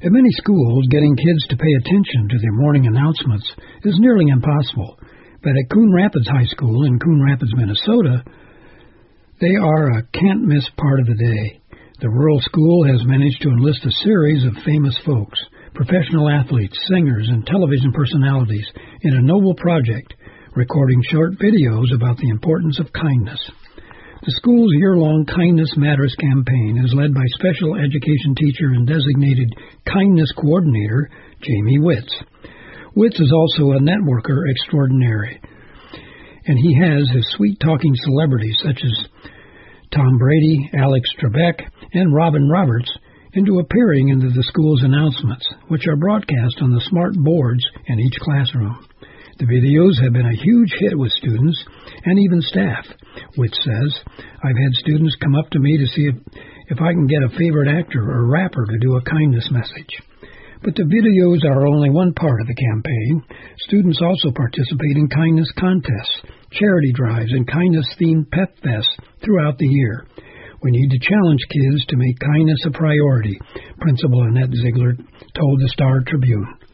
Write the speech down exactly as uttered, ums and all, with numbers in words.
At many schools, getting kids to pay attention to their morning announcements is nearly impossible. But at Coon Rapids High School in Coon Rapids, Minnesota, they are a can't-miss part of the day. The rural school has managed to enlist a series of famous folks, professional athletes, singers, and television personalities in a noble project, recording short videos about the importance of kindness. The school's year-long Kindness Matters campaign is led by special education teacher and designated kindness coordinator, Jamie Witz. Witz is also a networker extraordinary, and he has his sweet-talking celebrities such as Tom Brady, Alex Trebek, and Robin Roberts into appearing into the school's announcements, which are broadcast on the smart boards in each classroom. The videos have been a huge hit with students and even staff. Which says, I've had students come up to me to see if, if I can get a favorite actor or rapper to do a kindness message. But the videos are only one part of the campaign. Students also participate in kindness contests, charity drives, and kindness-themed pep fests throughout the year. We need to challenge kids to make kindness a priority, Principal Annette Ziegler told the Star Tribune.